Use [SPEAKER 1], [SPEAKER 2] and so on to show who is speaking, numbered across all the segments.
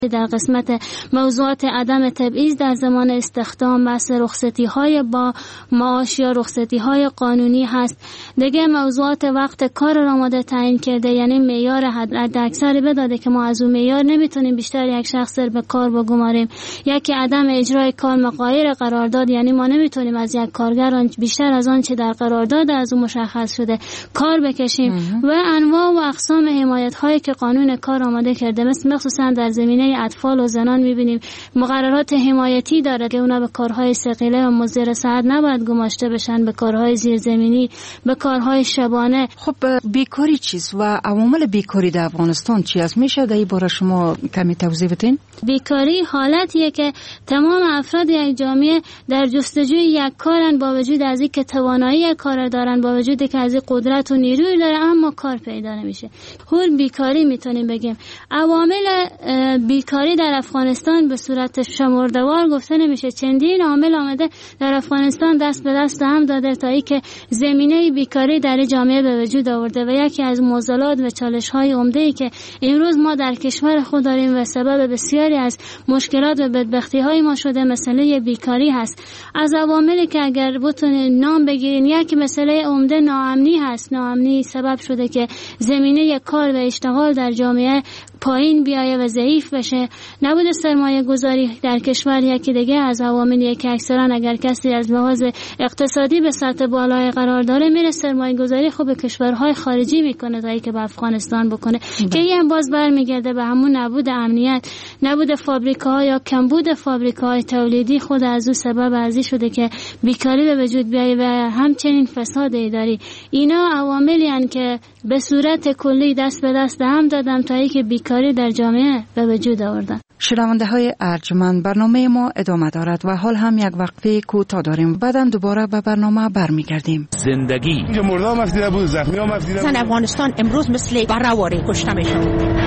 [SPEAKER 1] در قسمت موضوعات عدم تبعیض در زمان استخدام، بحث رخصتی‌های با معاش یا رخصتی‌های قانونی هست. دیگه موضوعات وقت کار را آماده تعیین کرده، یعنی معیار حداکثری بداده که ما از اون معیار نمیتونیم بیشتر یک شخص به کار بگماریم. یکی عدم اجرای کار مغایر قرارداد، یعنی ما نمیتونیم از یک کارگر بیشتر از آن چه در قرارداد از اون مشخص شده کار بکشیم. و انواع و اقسام حمایت‌هایی که قانون کار آماده کرده، مخصوصا در زمینه اطفال و زنان میبینیم مقررات حمایتی داره که اونا به کارهای ثقیله و مضر صحت نباید گماشته بشن، به کارهای زیرزمینی، به کارهای شبانه.
[SPEAKER 2] خب بیکاری چیست و عوامل بیکاری در افغانستان چی است؟ میشه در این باره شما کمی توضیح بدین؟
[SPEAKER 1] بیکاری حالتیه که تمام افراد یک جامعه در جستجوی یک کارن، با وجود از اینکه توانایی کار دارن، با وجودی که از قدرت و نیروی داره، اما کار پیدا نمیشه. هول بیکاری میتونیم بگیم. عوامل بیکاری در افغانستان به صورت شمرده‌وار گفته نمیشه. چندین عامل آمده در افغانستان دست به دست هم داده تا اینکه زمینه بیکاری در جامعه به وجود آورده. و یکی از معضلات و چالش‌های عمده‌ای که امروز ما در کشور خود داریم و سبب بسیاری از مشکلات و بدبختی‌های ما شده مسئله بیکاری هست. از عواملی که اگر بتونین نام بگیرین، یکی مسئله عمده ناامنی هست. ناامنی سبب شده که زمینه کار و اشتغال در جامعه پایین بیایه و ضعیف بشه. نبود سرمایه گذاری در کشور یکی دیگه از عواملیه که اکثرا اگر کسی از لحاظ اقتصادی به سطح بالای قرار داره، میره سرمایه گذاری خوب به کشورهای خارجی میکنه تا اینکه به افغانستان بکنه که این باز برمیگرده به همون نبود امنیت، نبود فابریکاها یا کمبود فابریکاهای تولیدی. خود از اون سبب ازی شده که بیکاری به وجود بیایه و همچنین فساد اداری. اینا عواملی هستند که به صورت کلی دست به دست هم دادم تا اینکه بیکاری در جامعه به وجود آوردن.
[SPEAKER 2] شنونده های ارجمند، برنامه ما ادامه دارد و حال هم یک وقفه کوتاه داریم. بعداً دوباره به برنامه برمیگردیم.
[SPEAKER 3] زندگی
[SPEAKER 4] مردم افدیده بود، زخمی هم افدیده بود.
[SPEAKER 5] زن افغانستان امروز مثل برهواری کشته میشن.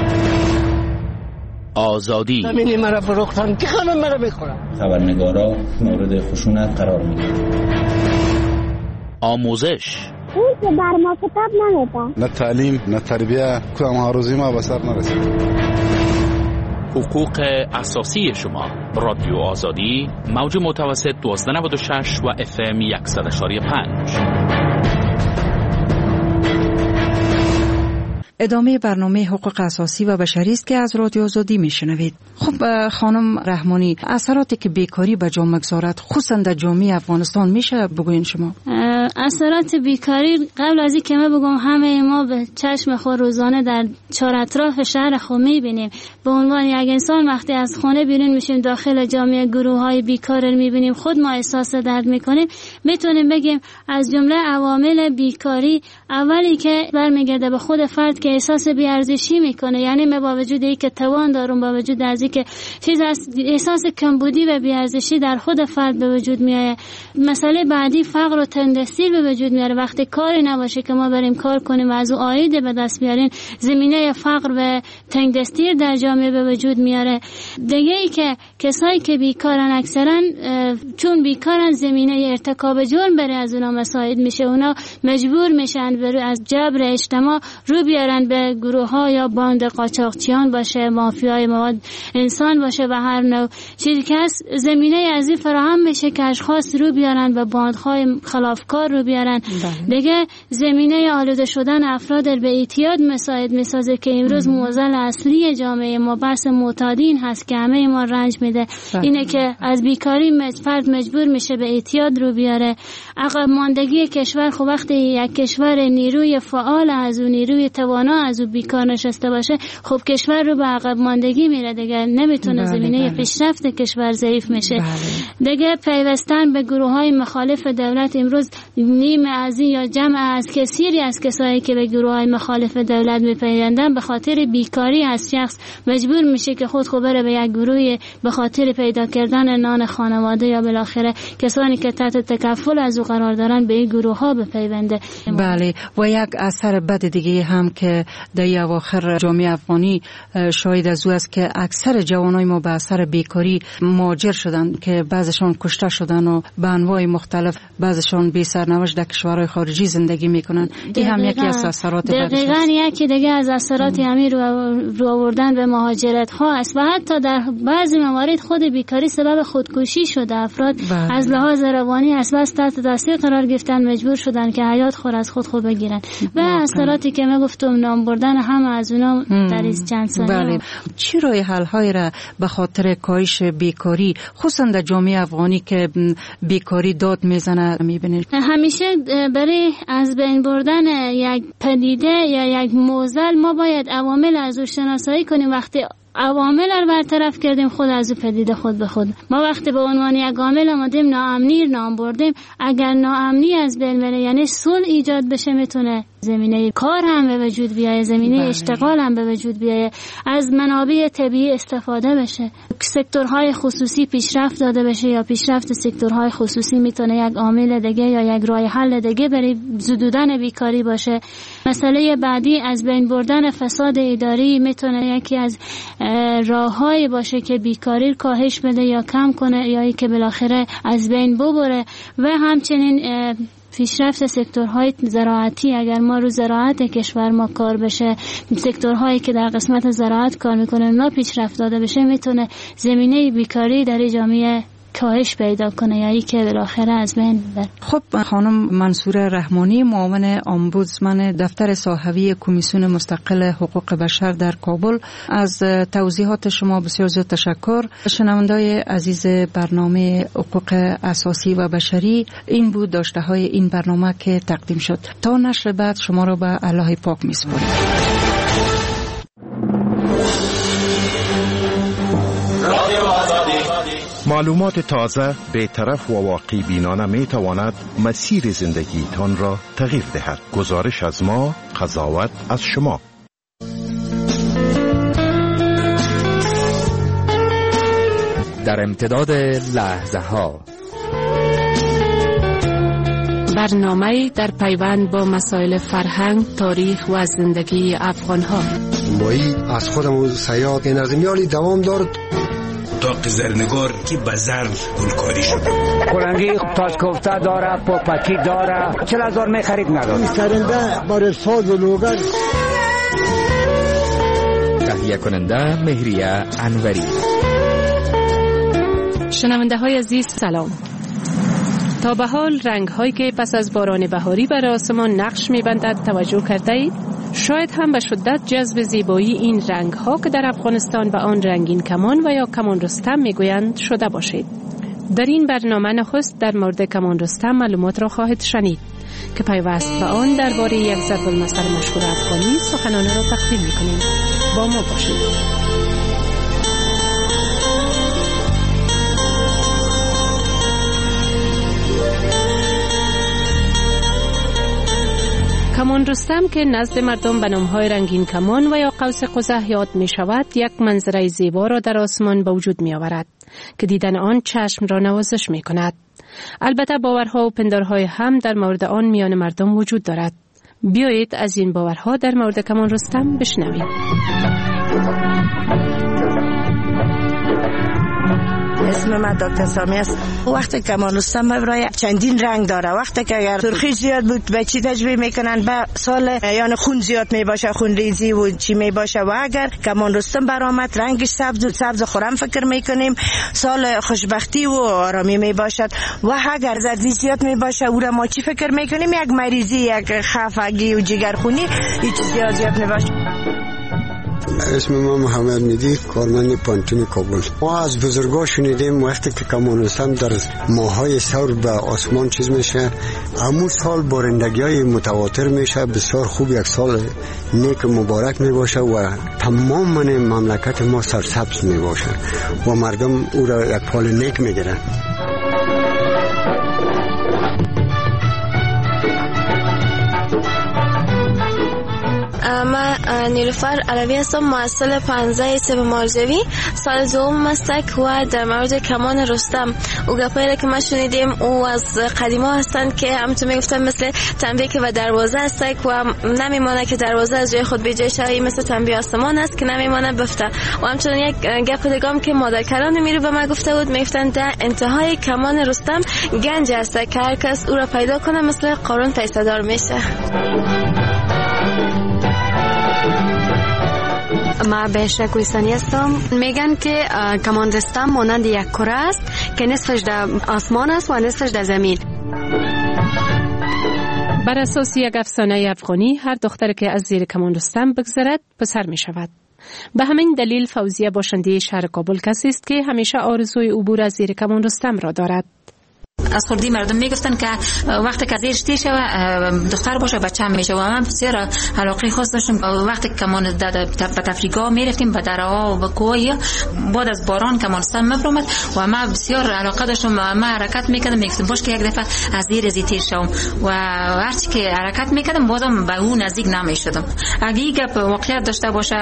[SPEAKER 3] آزادی
[SPEAKER 6] زمین مرا فروختن، که خانم مرا بخورم.
[SPEAKER 7] خبرنگارا مورد خشونت قرار میگیرن.
[SPEAKER 3] آموزش
[SPEAKER 8] اون که بر ما کتاب نمیده،
[SPEAKER 4] نه تعلیم نه تربیه، کدام هاروزی ما به سر نرسید.
[SPEAKER 3] حقوق اساسی شما. رادیو آزادی، موج متوسط 1296 و FM 100.5.
[SPEAKER 2] ادامه برنامه حقوق اساسی و بشری است که از رادیو آزادی میشنوید. خب خانم رحمانی، اثراتی که بیکاری به جامعه گذارد خصوصا در جامعه افغانستان میشه بگوین شما؟
[SPEAKER 1] اثرات بیکاری قبل از اینکه من بگم همه ما به چشم خود روزانه در چهار اطراف شهر خود میبینیم. به عنوان یک انسان وقتی از خانه بیرون میشیم داخل جامعه گروه‌های بیکار رو میبینیم، خود ما احساس درد میکنیم. میتونیم بگیم از جمله عوامل بیکاری اولی که برمیگرده به خود فرد که احساس بی‌ارزشی میکنه، یعنی من با وجود اینکه توان دارم، با وجود از اینکه چیز از احساس کمبودی و بی‌ارزشی در خود فرد به وجود میاد. مسئله بعدی فقر و تنگدستی به وجود میاره. وقتی کاری نباشه که ما بریم کار کنیم و از او عاید به دست بیاریم، زمینه فقر و تنگدستی در جامعه به وجود میاره. دیگه ای که کسایی که بیکارن اکثرا چون بیکارن زمینه ارتکاب جرم بره از اونا مساعد میشه. اونا مجبور میشن از جبر اجتماع رو بیارن به گروه ها یا باند قاچاقچیان باشه، مافیای مواد انسان باشه و هر نوع چیزی که زمینه از این فراهم میشه که اشخاص رو بیارن و باندهای خلافکار رو بیارن. دیگه زمینه آلوده شدن افراد به اعتیاد مساعد میسازه که امروز معضل اصلی جامعه ما بحث معتادین هست که همه ما رنج میده. اینه که از بیکاری فرد مجبور میشه به اعتیاد رو بیاره. عقب ماندگی کشور، خب وقتی یک کشور نیروی فعال از اون نیروی توانا از اون بیکار نشسته باشه، خب کشور رو به عقب ماندگی میره دیگه، نمیتونه زمینه پیشرفت کشور ضعیف میشه. دیگه پیوستن به گروه‌های مخالف دولت، امروز نیم از این یا جمع از کثیری از کسایی که به گروه‌های مخالف دولت میپیوندن به خاطر بیکاری از شخص مجبور میشه که خود بره به یک گروهی به خاطر پیدا کردن نان خانواده یا بالاخره کسانی که تحت تکفل از او قرار دارن به این گروه‌ها بپیونده.
[SPEAKER 2] بله، و یک اثر بد دیگه هم که در اواخر جامعه افغانی شاهد از او است که اکثر جوانای ما به اثر بیکاری مهاجر شدن که بعضشان کشته شدن و به انواع مختلف، بعضشان بی سر سرنوشت در کشورهای خارجی زندگی میکنن. این هم یکی از اثرات
[SPEAKER 1] دقیقاً یکی دیگه از اثرات همین رو آوردن به مهاجرت ها است و حتی در بعضی موارد خود بیکاری سبب خودکشی شده. افراد از لحاظ روانی اسباب تحت تاثیر قرار گرفتن، مجبور شدن که حیات خود از خود بگیرن و اثراتی که من گفتم نام بردن هم از اونا در این چند سال.
[SPEAKER 2] بله. چی راه حل های را به خاطر کاهش بیکاری خصوصا در جامعه افغانی که بیکاری داد میزنه میبینید؟
[SPEAKER 1] همیشه برای از بین بردن یک پدیده یا یک معضل ما باید عوامل از او شناسایی کنیم. وقتی عوامل رو برطرف کردیم خود از او پدیده خود به خود. ما وقتی به عنوان یک عامل آمدیم ناامنی نام بردیم، اگر ناامنی از بین بره یعنی صلح ایجاد بشه میتونه زمینه کار هم به وجود بیایه، زمینه اشتغال هم به وجود بیایه، از منابع طبیعی استفاده بشه، سکتورهای خصوصی پیشرفت داده بشه یا پیشرفت سکتورهای خصوصی میتونه یک عامل دیگه یا یک راه حل دیگه برای زدودن بیکاری باشه. مسئله بعدی از بین بردن فساد اداری میتونه یکی از راههایی باشه که بیکاری کاهش بده یا کم کنه یا که بالاخره از بین ببره. و همچنین پیشرفت سکتورهای زراعتی، اگر ما رو زراعت کشور ما کار بشه، سکتورهایی که در قسمت زراعت کار میکنه اونا پیشرفت داده بشه، میتونه زمینه بیکاری در جامعه کاهش پیدا کنه یا که بالاخره از بین بره.
[SPEAKER 2] خب خانم منصوره رحمانی، معاون امبودسمن دفتر صاحبی کمیسیون مستقل حقوق بشر در کابل، از توضیحات شما بسیار زیاد تشکر. شنوندای عزیز برنامه حقوق اساسی و بشری، این بود داشته های این برنامه که تقدیم شد. تا نشر بعد شما را به الله پاک میسپاریم.
[SPEAKER 9] معلومات تازه، بی‌طرف و واقع بینانه می تواند مسیر زندگی تان را تغییر دهد. گزارش از ما، قضاوت از شما.
[SPEAKER 10] در امتداد لحظه ها،
[SPEAKER 11] برنامه در پیوند با مسائل فرهنگ، تاریخ و زندگی افغان ها.
[SPEAKER 12] مایی از خودم سیاد این از میالی دوام دارد.
[SPEAKER 13] داغ زرنگار که به ظرف گلکاری شد.
[SPEAKER 6] کلنگی تاج کوفته داره، پاپکی داره، 40,000 می خرید نداره.
[SPEAKER 12] سرنده بر ساز و لوگر.
[SPEAKER 10] تهیه کننده مهریه انوری.
[SPEAKER 11] شنونده های عزیز سلام. تا به حال رنگ هایی که پس از باران بهاری بر آسمان نقش می بندد توجه کرده اید؟ شاید هم به شدت جذب زیبایی این رنگ ها که در افغانستان به آن رنگین کمان و یا کمان رستم می گویند شده باشید. در این برنامه نخست در مورد کمان رستم معلومات را خواهید شنید که پیوست به آن درباره یک ضرب المثل مشهور افغانی سخنان را تقدیم می کنیم. با ما باشید. کمان رستم که نزد مردم به نام‌های رنگین کمان و یا قوس قزح یاد می شود، یک منظره زیبا را در آسمان به وجود می آورد که دیدن آن چشم را نوازش می کند. البته باورها و پندارهای هم در مورد آن میان مردم وجود دارد. بیایید از این باورها در مورد کمان رستم بشنویم.
[SPEAKER 14] اسم من دکتر سامی است. وقتی کمان رستم برای چندین رنگ داره. وقتی که اگر سرخی زیاد بود به چی تجربه میکنن؟ به سال یعنی خون زیاد می باشه، خون ریزی و چی می باشه. و اگر کمان رستم برآمد رنگش سبز خورم فکر میکنیم سال خوشبختی و آرامی می باشد. و اگر زردی زیاد می باشه او را ما چی فکر میکنیم؟ یک مریضی، یک خفگی و جگرخونی، هیچ زیاد می باشه.
[SPEAKER 12] اسم ما محمد میدی، کارمند پانتون کابل. ما از بزرگا شنیدیم وقتی که کمان رستم در ماهای ثور به آسمان چیز میشه، همون سال بارندگی‌های متواتر میشه، بسیار خوب، یک سال نیک مبارک میباشه و تمام مملکت ما سرسبز میباشه و مردم او را یک فال نیک میگیرن.
[SPEAKER 15] من نیلوفر علوی هستم، محصل 15 سب مارجوی، سال دوم مستک و در مورد کمان رستم او گپایی که ما شنیدیم او از قدیما هستند که همونطور میگفتن مثل تنبیه که و دروازه هستک و نمیمانه که دروازه از جای خود به جای شوی، مثل تنبیه آسمان است که نمیمانه بفته. و همچنین یک گپ دیگه هم که مادر کران میرو به ما گفته بود، میگفتن در انتهای کمان رستم گنج است که هر کس او را پیدا کنه مثل قارون پیسه دار میشه.
[SPEAKER 16] ما بهشت کوهستانی هستم. میگن که کمان رستم مانند یک کره است که نصفش در آسمان است و نصفش در زمین.
[SPEAKER 11] بر اساس یک افسانه افغانی هر دختر که از زیر کمان رستم بگذرد پسر می شود. به همین دلیل فوزیه باشنده شهر کابل کسی است که همیشه آرزوی عبور از زیر کمان رستم را دارد.
[SPEAKER 17] از خردی مردم میگفتن که وقتی که زیرش تیر شوه دختر باشه بچه هم میشه و من بسیار علاقه خاص داشتم. وقتی کمان به تفریگاه میرفتیم به درها و به کوه بعد از باران کمان رستم میبرمد و من بسیار علاقه داشتم و من حرکت میکردم. میگفتم باش که یک دفعه از زیر تیر شوم و هرچی که حرکت میکردم بازم به اون نزدیک نمیشدم. اگه این گپ واقعیت داشته باشه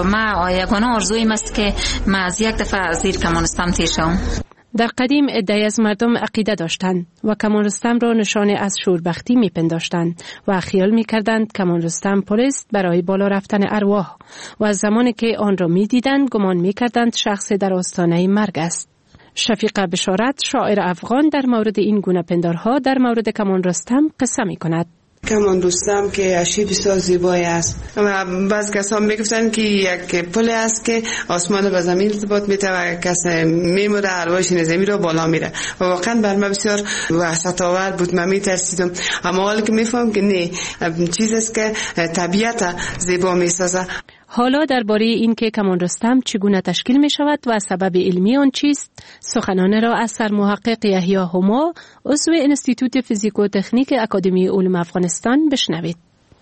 [SPEAKER 17] من یگانه آرزویم است که من از یک دفعه از زیر کمان رستم تیر شوم.
[SPEAKER 11] در قدیم عده‌ای از مردم عقیده داشتند و کمان رستم را نشانه از شوربختی میپنداشتند و خیال میکردند کمان رستم پل است برای بالا رفتن ارواح و از زمانی که آن را میدیدند گمان میکردند شخص در آستانه مرگ است. شفیق بشارت شاعر افغان در مورد این گونه پندارها در مورد کمان رستم قصه میکند.
[SPEAKER 18] کمان رستم که اشی بسیار زیبایی است و بعض کسان میگفتن که یک پل است که آسمان به زمین ارتباط میده و کسی میموره ارواحش زمین رو بالا میره و واقعا بر من بسیار وحشت آور بود. من میترسیدم، اما حالا که میفهم که نه، چیز است که طبیعت زیبا میسازه.
[SPEAKER 11] حالا درباره این که کمان رستم چگونه تشکیل می شود و سبب علمی آن چیست، سخنان را از سرمحقق یحیی هما، عضو انستیتوت فیزیک و تکنیک اکادمی علوم افغانستان بشنوید.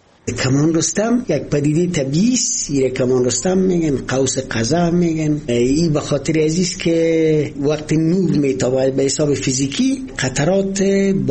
[SPEAKER 12] کمان رستم یک پدیده طبیعی است. یک کمان رستم میگن قوس قزح میگن. این به خاطر عزیز که وقتی نور میتابد به حساب فیزیکی قطرات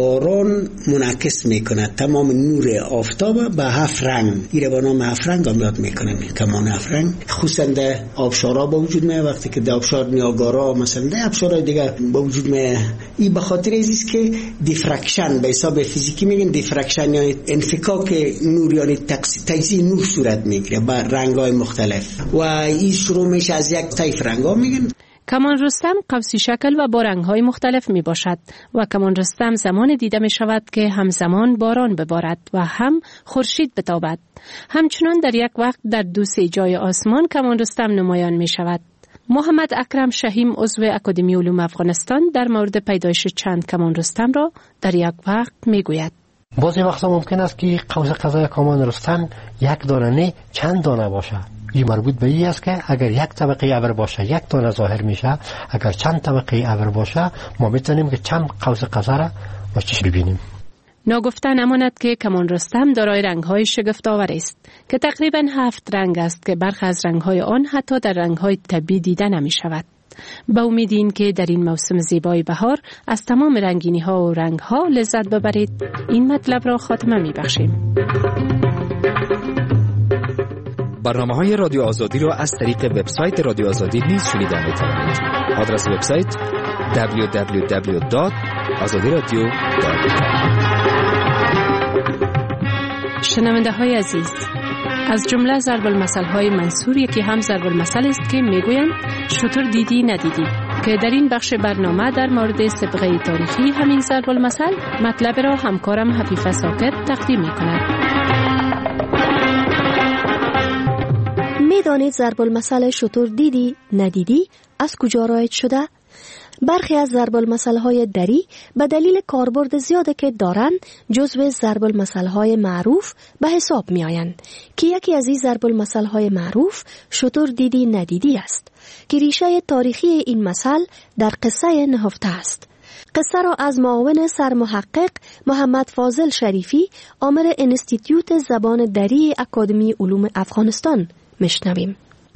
[SPEAKER 12] باران منعکس میکنه تمام نور آفتاب به 7 رنگ. این به نام 7 رنگ هم یاد میکنن. کمان 7 رنگ خصوصا در آبشارا با وجود میاد. وقتی که در آبشار نیاگارا مثلا در آبشارهای دیگه با وجود میاد. این به خاطر عزیز که دیفرکشن به حساب فیزیکی میگن دیفرکشن یعنی انفکاک نور یعنی تجزیه نور صورت میگیره با رنگ‌های مختلف و این شروع میشه از یک طیف رنگ‌ها میگن.
[SPEAKER 11] کمان رستم قوسی شکل و با رنگ‌های مختلف می باشد و کمان رستم زمان دیده می شود که همزمان باران ببارد و هم خورشید بتابد. همچنان در یک وقت در 2-3 جای آسمان کمان رستم نمایان می شود. محمد اکرم شهیم عضو اکادمی علوم افغانستان در مورد پیدایش چند کمان رستم را در یک وقت می گوید.
[SPEAKER 19] بعضی وقتا ممکن است که قوس قزح کمان رستم یک دانه نه چند دانه باشه. این مربوط به این است که اگر یک طبقه ابر باشه یک دانه ظاهر میشه، اگر چند طبقه ابر باشه ما میتونیم که چند قوس قزح را با چشم ببینیم.
[SPEAKER 11] ناگفته نماند که کمان رستم دارای رنگ‌های شگفت‌آور است که تقریباً 7 رنگ است که برخی از رنگ‌های آن حتی در رنگ‌های طبیعی دیده نمی‌شود. با امید این که در این موسم زیبای بهار از تمام رنگینی‌ها و رنگ‌ها لذت ببرید، این مطلب را خاتمه می‌بخشیم.
[SPEAKER 10] برنامه‌های رادیو آزادی را از طریق وبسایت رادیو آزادی نیز شنیدن می‌توانید. آدرس وبسایت www.azadiradio.com.
[SPEAKER 11] شنونده‌های عزیز، از جمله ضرب المثل‌های منصور یکی هم ضرب المثل است که میگویند شتر دیدی ندیدی، که در این بخش برنامه در مورد سابقه تاریخی همین ضرب المثل مطلب را همکارم حفیفه ساکت تقدیم می‌کند.
[SPEAKER 20] می‌دانید ضرب المثل شتر دیدی ندیدی از کجا رایج شده؟ برخی از ضرب المثل‌های دری به دلیل کاربرد زیادی که دارند جزو ضرب المثل‌های معروف به حساب می‌آیند که یکی از این ضرب المثل‌های معروف شتر دیدی ندیدی است که ریشه تاریخی این مثل در قصه نهفته است. قصه را از معاون سرمحقق محمد فاضل شریفی عامل انستیتوت زبان دری اکادمی علوم افغانستان میشنویم.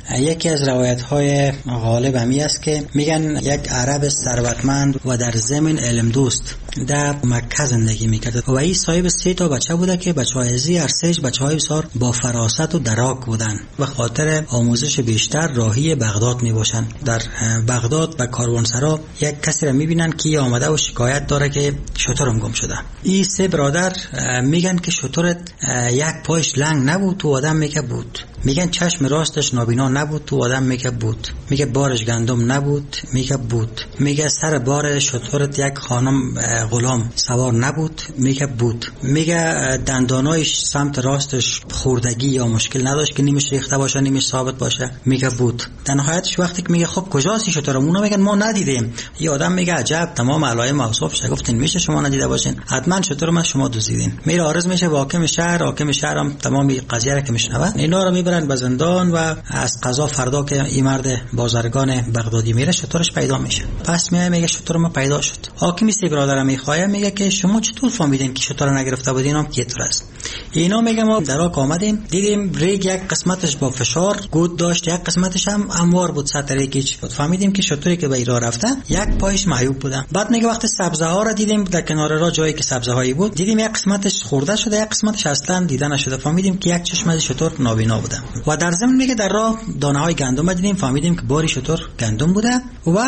[SPEAKER 21] یکی از روایت‌های غالب همی است که میگن یک عرب ثروتمند و در زمین علم دوست در مکه زندگی میکرد و این صاحب 3 تا بچه بوده که بچه‌های ازی ارسش بچه‌های بسیار با فراست و دراک بودن و خاطر آموزش بیشتر راهی بغداد میباشن. در بغداد و کاروانسرا یک کسی را میبینن که آمده و شکایت داره که شترم گم شده. این 3 برادر میگن که شترت یک پایش لنگ نبود تو آدم میگه بود، میگن چشم راستش نابینا نبود تو آدم میگه بود، میگه بارش گندم نبود میگه بود، میگه سر بار شترت یک خانم غلام سوار نبود میگه بود، میگه دندانایش سمت راستش خوردگی یا مشکل نداشت که نیمش ریخته باشه نیمش ثابت باشه میگه بود. در نهایتش وقتی که میگه خب کجاست شتر، اونا میگن ما ندیدیم. یه آدم میگه عجب تمام علائم اوصاف شگفتین میشه شما ندیده باشین، حتما شتر ما شما دزدیدین. میره عارض میشه با حاکم شهر هم تمام قضیه را که میشنوه اینا رو میبرن به زندان و از قضا فردا که این مرد بازرگان بغدادی میره شترش پیدا میشه. پس میگه شتر ما پیدا شد. حاکم 3 برادر میخواه میگه که شما چطور فهمیدین که شتر نگرفته بودین؟ هم که طور است. اینا میگه ما دراک آمدیم دیدیم ریگ یک قسمتش با فشار گود داشت یک قسمتش هم هموار بود سطر ریگش بود، فهمیدیم که شتری که به ایران رفته یک پایش معیوب بوده. بعد میگه وقتی سبزه ها را دیدیم در کنار راه جایی که سبزه هایی بود دیدیم یک قسمتش خورده شده یک قسمتش اصلا دیده نشده، فهمیدیم که یک چشم از شتر نابینا بوده. و در ضمن میگه در راه دانه های گندم دیدیم، فهمیدیم که باری شتر گندم بوده و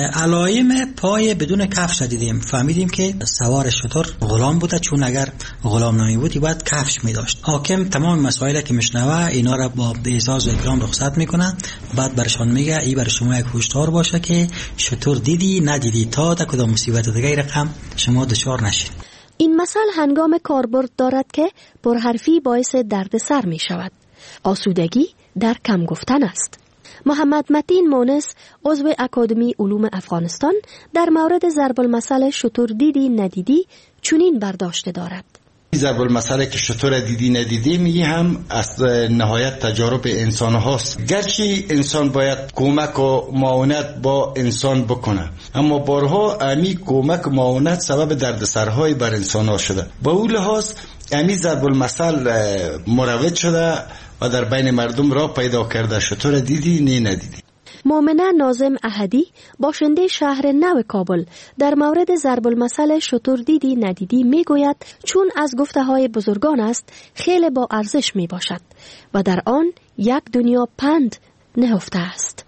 [SPEAKER 21] علائم پای بدون کفش دیدیم، فهمیدیم که سوار شتر غلام بوده، چون اگر غلام نمی بود باید کفش می داشت. حاکم تمام مسائلی که میشنوه اینا را با اعزاز و اکرام رخصت میکنه. بعد برشان میگه ای برای شما یک هشدار باشه که شتر دیدی ندیدی تا در کدام مصیبت دیگه رقم شما دچار نشید.
[SPEAKER 20] این مثل هنگام کاربرد دارد که پرحرفی باعث دردسر می شود. آسودگی در کم گفتن است. محمد متین مونس عضو اکادمی علوم افغانستان در مورد ضرب المثل شتر دیدی ندیدی چنین برداشت دارد.
[SPEAKER 22] ضرب المثل که شتر دیدی ندیدی میگه هم از نهایت تجارب انسان هاست. گرچه انسان باید کمک و معاونت با انسان بکنه، اما بارها امی کمک و معاونت سبب دردسرهای بر انسان ها شده. با اون لحاظ امی ضرب المثل مروج شده و در بین مردم را پیدا کرده شتر دیدی ندیدی.
[SPEAKER 20] مومنه ناظم احدی باشنده شهر نو کابل در مورد ضرب المثل شتر دیدی ندیدی می گوید چون از گفته های بزرگان است خیلی با ارزش می باشد و در آن یک دنیا پند نهفته است.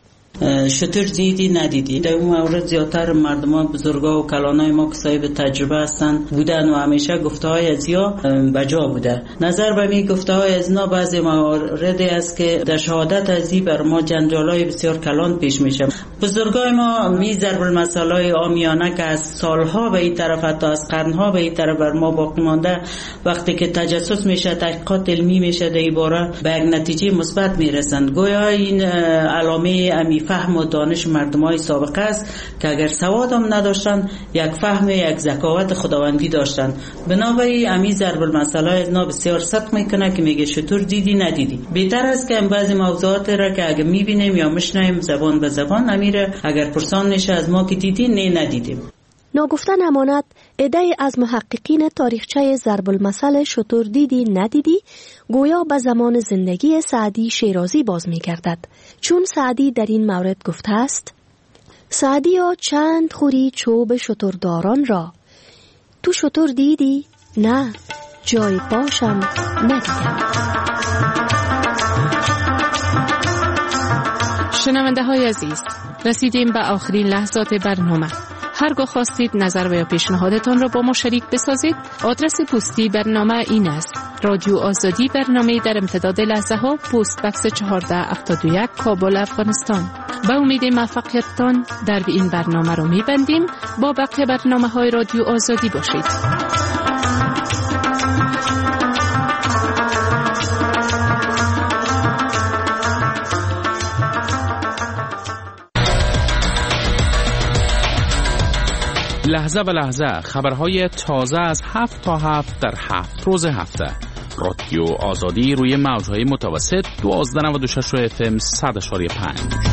[SPEAKER 23] شتر دیدی ندیدی در اون مورد زیادتر مردمان بزرگا و کلانای ما که صاحب تجربه هستن بودن و همیشه گفته های از یا بجا بوده. نظر به می گفته های از اینا بعضی مواردی است که در شهادت ازی بر ما جنجالای بسیار کلان پیش میشه. بزرگای ما می ضرب المثلای عامیانه که از سالها به این طرف حتی از قرنها به این طرف بر ما باقی مانده وقتی که تجسس میشه تحقیقات علمی میشه در این باره به یک نتیجه مثبت میرسند. گویا این علامه امی فهم و دانش مردمای سابقه است که اگر سواد هم نداشتن یک فهم یک ذکاوت خداوندی داشتن. بنابراین امی ضرب المثل از نا بسیار صدق میکنه که میگه شتر دیدی ندیدی. بهتر است که بعضی موضوعات را که اگر میبینیم یا میشنویم زبان به زبان امیر اگر پرسان نشه از ما که دیدی ندیدیم.
[SPEAKER 20] ناگفتن امانت عده‌ای از محققین تاریخچه ضرب المثل شتر دیدی ندیدی گویا به زمان زندگی سعدی شیرازی باز می‌گردد، چون سعدی در این مورد گفته است: سعدیا چند خوری چوب شترداران را، تو شتر دیدی؟ نه، جای پاشم ندیدم.
[SPEAKER 11] شنونده های عزیز، رسیدیم به آخرین لحظات برنامه. هرگاه خواستید نظر و یا پیشنهادتان را با ما شریک بسازید، آدرس پستی برنامه این است: رادیو آزادی، برنامه در امتداد لحظه ها، پست بکس 1471 کابل افغانستان. با امید موفقیتتان در این برنامه رو میبندیم. با بقیه برنامه های رادیو آزادی باشید.
[SPEAKER 3] لحظه به لحظه خبرهای تازه از 7 تا 7 در 7 روز هفته. رادیو آزادی روی موجهای متوسط 1296 FM 100.5.